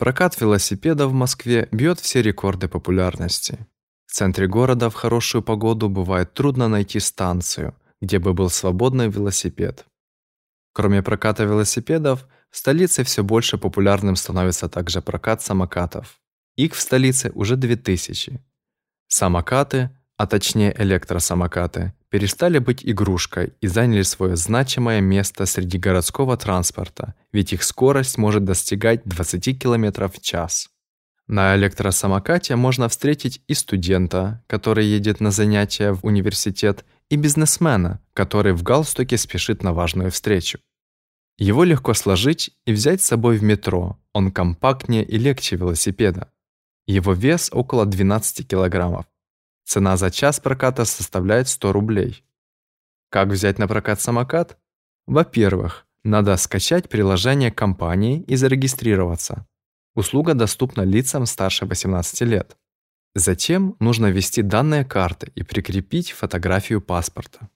Прокат велосипедов в Москве бьет все рекорды популярности. В центре города в хорошую погоду бывает трудно найти станцию, где бы был свободный велосипед. Кроме проката велосипедов, в столице все больше популярным становится также прокат самокатов. Их в столице уже 2000. Самокаты, а точнее электросамокаты, перестали быть игрушкой и заняли свое значимое место среди городского транспорта, ведь их скорость может достигать 20 км в час. На электросамокате можно встретить и студента, который едет на занятия в университет, и бизнесмена, который в галстуке спешит на важную встречу. Его легко сложить и взять с собой в метро, он компактнее и легче велосипеда. Его вес около 12 килограммов. Цена за час проката составляет 100 рублей. Как взять на прокат самокат? Во-первых, надо скачать приложение компании и зарегистрироваться. Услуга доступна лицам старше 18 лет. Затем нужно ввести данные карты и прикрепить фотографию паспорта.